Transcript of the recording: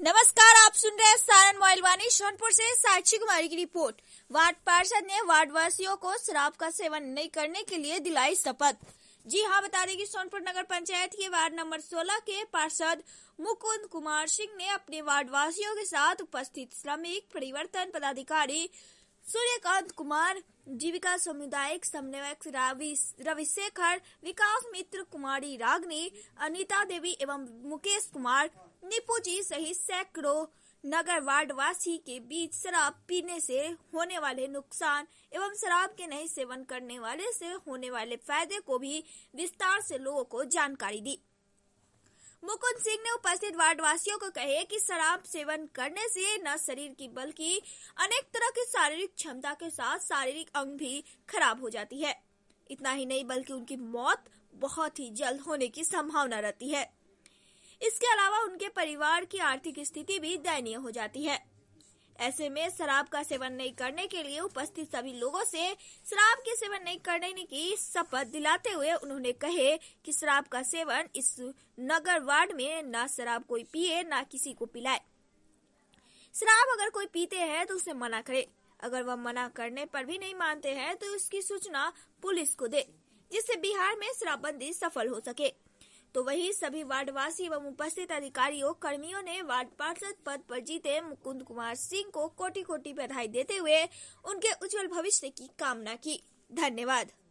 नमस्कार, आप सुन रहे हैं सारण मोइलवानी सोनपुर से साक्षी कुमारी की रिपोर्ट। वार्ड पार्षद ने वार्ड वासियों को शराब का सेवन नहीं करने के लिए दिलाई शपथ। जी हां, बता दें कि सोनपुर नगर पंचायत के वार्ड नंबर 16 के पार्षद मुकुंद कुमार सिंह ने अपने वार्ड वासियों के साथ उपस्थित श्रमिक परिवर्तन पदाधिकारी सूर्यकांत कुमार, जीविका सामुदायिक समन्वयक रविशेखर, विकास मित्र कुमारी रागनी, अनीता देवी एवं मुकेश कुमार निपू जी सहित सैकड़ों नगर वार्ड वासी के बीच शराब पीने से होने वाले नुकसान एवं शराब के नहीं सेवन करने वाले से होने वाले फायदे को भी विस्तार से लोगों को जानकारी दी। मुकुंद सिंह ने उपस्थित वार्ड वासियों को कहे कि शराब सेवन करने से न शरीर की बल्कि अनेक तरह की शारीरिक क्षमता के साथ शारीरिक अंग भी खराब हो जाती है। इतना ही नहीं बल्कि उनकी मौत बहुत ही जल्द होने की संभावना रहती है। इसके अलावा उनके परिवार की आर्थिक स्थिति भी दयनीय हो जाती है। ऐसे में शराब का सेवन नहीं करने के लिए उपस्थित सभी लोगों से शराब के सेवन नहीं करने की शपथ दिलाते हुए उन्होंने कहे कि शराब का सेवन इस नगर वार्ड में न शराब कोई पिए न किसी को पिलाए। शराब अगर कोई पीते हैं तो उसे मना करे। अगर वह मना करने पर भी नहीं मानते हैं तो उसकी सूचना पुलिस को दे, जिससे बिहार में शराबबंदी सफल हो सके। तो वही सभी वार्डवासी एवं उपस्थित अधिकारियों कर्मियों ने वार्ड पार्षद पद पर जीते मुकुंद कुमार सिंह को कोटि कोटि बधाई देते हुए उनके उज्जवल भविष्य की कामना की। धन्यवाद।